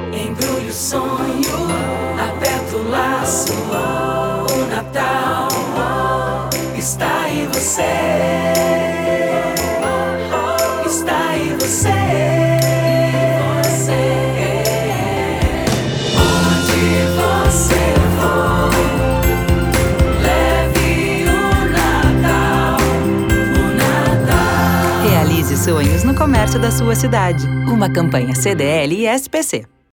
Embrulho o sonho, aperto o laço. O Natal está em você. Está em você. Onde você for, leve o Natal. O Natal. Realize sonhos no comércio da sua cidade. Uma campanha CDL e SPC.